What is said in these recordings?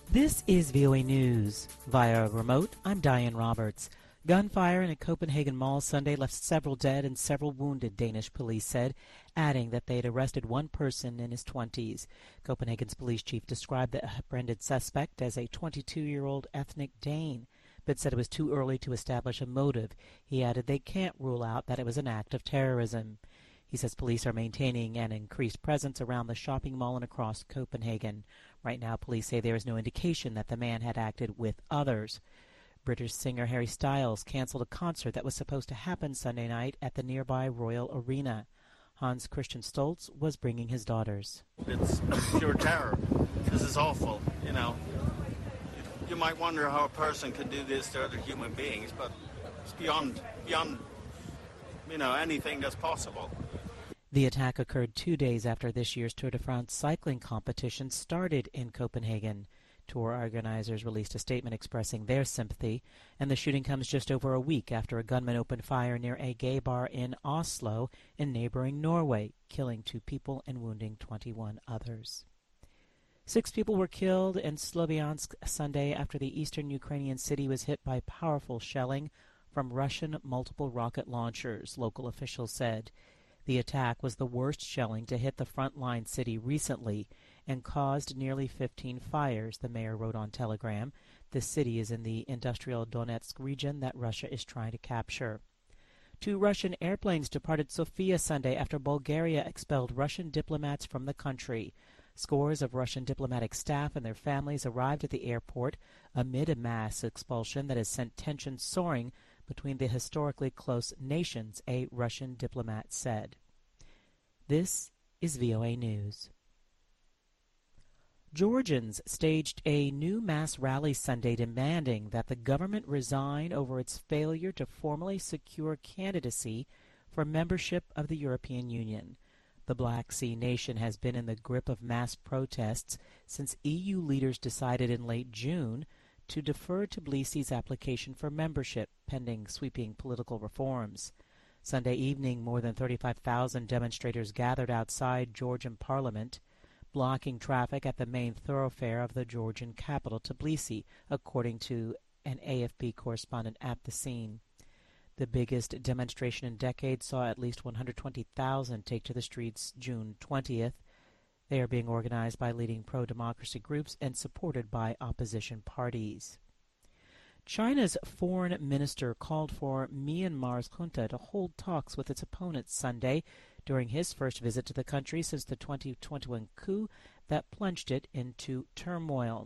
This is VOA News. Via remote, I'm Diane Roberts. Gunfire in a Copenhagen mall Sunday left several dead and several wounded, Danish police said, adding that they had arrested one person in his 20s. Copenhagen's police chief described the apprehended suspect as a 22-year-old ethnic Dane, but said it was too early to establish a motive. He added they can't rule out that it was an act of terrorism. He says police are maintaining an increased presence around the shopping mall and across Copenhagen. Right now, police say there is no indication that the man had acted with others. British singer Harry Styles canceled a concert that was supposed to happen Sunday night at the nearby Royal Arena. Hans Christian Stoltz was bringing his daughters. It's pure terror. This is awful, you know. You might wonder how a person could do this to other human beings, but it's beyond, anything that's possible. The attack occurred 2 days after this year's Tour de France cycling competition started in Copenhagen. Tour organizers released a statement expressing their sympathy, and the shooting comes just over a week after a gunman opened fire near a gay bar in Oslo in neighboring Norway, killing 2 people and wounding 21 others. 6 people were killed in Sloviansk Sunday after the eastern Ukrainian city was hit by powerful shelling from Russian multiple rocket launchers, local officials said. The attack was the worst shelling to hit the frontline city recently and caused nearly 15 fires, the mayor wrote on Telegram. The city is in the industrial Donetsk region that Russia is trying to capture. 2 Russian airplanes departed Sofia Sunday after Bulgaria expelled Russian diplomats from the country. Scores of Russian diplomatic staff and their families arrived at the airport amid a mass expulsion that has sent tensions soaring between the historically close nations, a Russian diplomat said. This is VOA News. Georgians staged a new mass rally Sunday demanding that the government resign over its failure to formally secure candidacy for membership of the European Union. The Black Sea nation has been in the grip of mass protests since EU leaders decided in late June to defer Tbilisi's application for membership pending sweeping political reforms. Sunday evening, more than 35,000 demonstrators gathered outside Georgian parliament, blocking traffic at the main thoroughfare of the Georgian capital, Tbilisi, according to an AFP correspondent at the scene. The biggest demonstration in decades saw at least 120,000 take to the streets June 20th. They are being organized by leading pro-democracy groups and supported by opposition parties. China's foreign minister called for Myanmar's junta to hold talks with its opponents Sunday during his first visit to the country since the 2021 coup that plunged it into turmoil.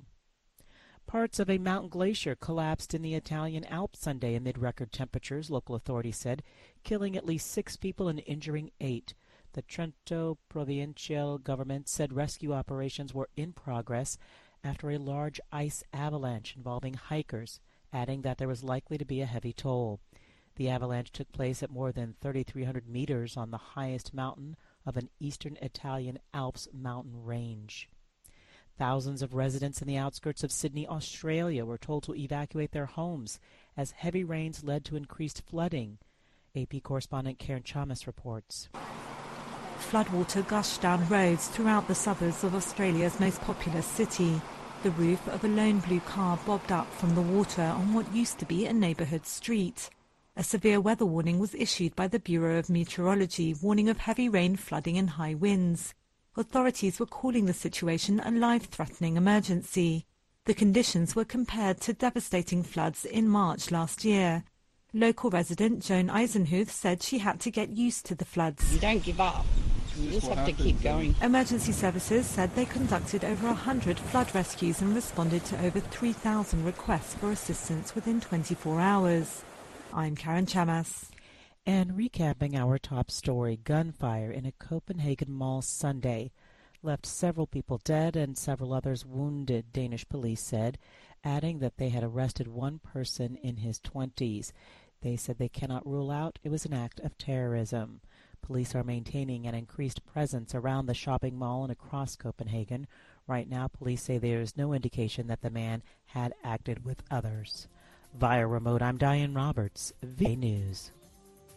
Parts of a mountain glacier collapsed in the Italian Alps Sunday amid record temperatures, local authorities said, killing at least 6 people and injuring 8. The Trento provincial government said rescue operations were in progress after a large ice avalanche involving hikers, adding that there was likely to be a heavy toll. The avalanche took place at more than 3,300 meters on the highest mountain of an eastern Italian Alps mountain range. Thousands of residents in the outskirts of Sydney, Australia, were told to evacuate their homes as heavy rains led to increased flooding. AP correspondent Karen Chamas reports. Floodwater gushed down roads throughout the suburbs of Australia's most populous city. The roof of a lone blue car bobbed up from the water on what used to be a neighbourhood street. A severe weather warning was issued by the Bureau of Meteorology, warning of heavy rain, flooding and high winds. Authorities were calling the situation a life-threatening emergency. The conditions were compared to devastating floods in March last year. Local resident Joan Eisenhuth said she had to get used to the floods. You don't give up. You just have to keep going. Emergency services said they conducted over 100 flood rescues and responded to over 3,000 requests for assistance within 24 hours. I'm Karen Chamas. And recapping our top story, gunfire in a Copenhagen mall Sunday left several people dead and several others wounded, Danish police said, adding that they had arrested one person in his 20s. They said they cannot rule out it was an act of terrorism. Police are maintaining an increased presence around the shopping mall and across Copenhagen. Right now, police say there is no indication that the man had acted with others. Via remote, I'm Diane Roberts, VOA News.